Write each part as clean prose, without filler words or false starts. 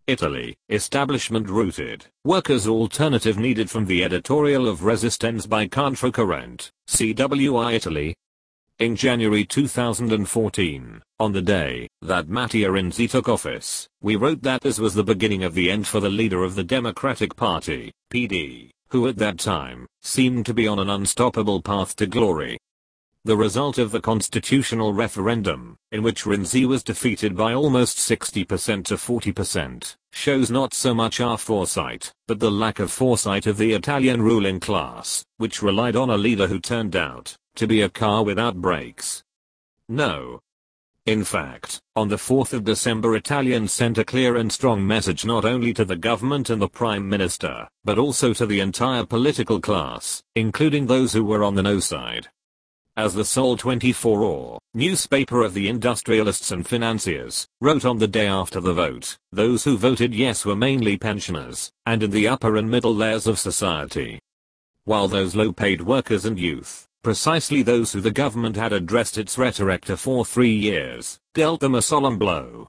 Italy, establishment rooted, workers' alternative needed from the editorial of Resistenze by Controcorrente, CWI Italy. In January 2014, on the day that Matteo Renzi took office, we wrote that this was the beginning of the end for the leader of the Democratic Party, PD, who at that time seemed to be on an unstoppable path to glory. The result of the constitutional referendum, in which Renzi was defeated by almost 60% to 40%, shows not so much our foresight, but the lack of foresight of the Italian ruling class, which relied on a leader who turned out to be a car without brakes. No. In fact, on the 4th of December, Italians sent a clear and strong message not only to the government and the Prime Minister, but also to the entire political class, including those who were on the no side. As the Sole 24 newspaper of the industrialists and financiers wrote on the day after the vote, those who voted yes were mainly pensioners, and in the upper and middle layers of society. While those low-paid workers and youth, precisely those who the government had addressed its rhetoric to for 3 years, dealt them a solemn blow.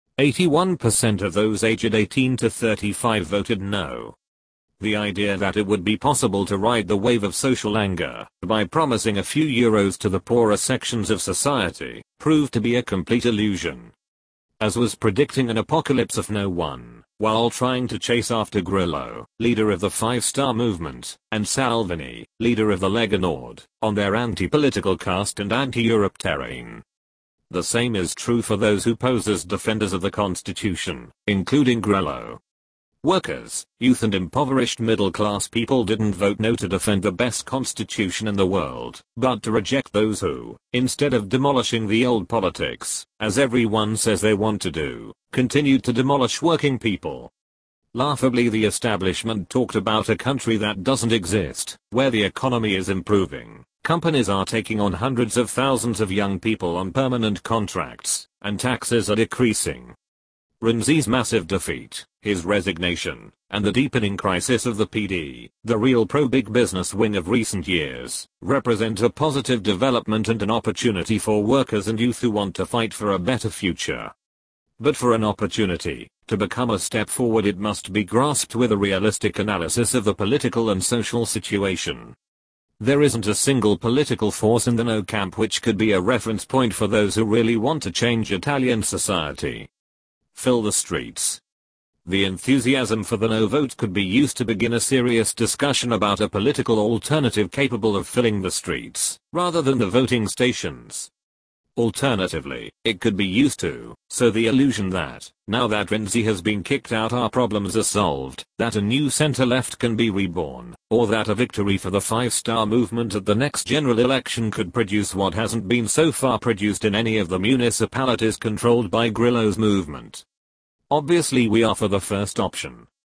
81% of those aged 18 to 35 voted no. The idea that it would be possible to ride the wave of social anger by promising a few euros to the poorer sections of society proved to be a complete illusion. As was predicting an apocalypse of no one, while trying to chase after Grillo, leader of the Five Star Movement, and Salvini, leader of the Lega Nord, on their anti-political caste and anti-Europe terrain. The same is true for those who pose as defenders of the Constitution, including Grillo. Workers, youth and impoverished middle-class people didn't vote no to defend the best constitution in the world, but to reject those who, instead of demolishing the old politics, as everyone says they want to do, continued to demolish working people. Laughably, the establishment talked about a country that doesn't exist, where the economy is improving, companies are taking on hundreds of thousands of young people on permanent contracts, and taxes are decreasing. Renzi's massive defeat, his resignation, and the deepening crisis of the PD, the real pro-big business wing of recent years, represent a positive development and an opportunity for workers and youth who want to fight for a better future. But for an opportunity to become a step forward, it must be grasped with a realistic analysis of the political and social situation. There isn't a single political force in the no camp which could be a reference point for those who really want to change Italian society. Fill the streets. The enthusiasm for the no vote could be used to begin a serious discussion about a political alternative capable of filling the streets, rather than the voting stations. Alternatively, it could be used to sow the illusion that, now that Renzi has been kicked out, our problems are solved, that a new center-left can be reborn, or that a victory for the Five Star Movement at the next general election could produce what hasn't been so far produced in any of the municipalities controlled by Grillo's movement. Obviously we are for the first option,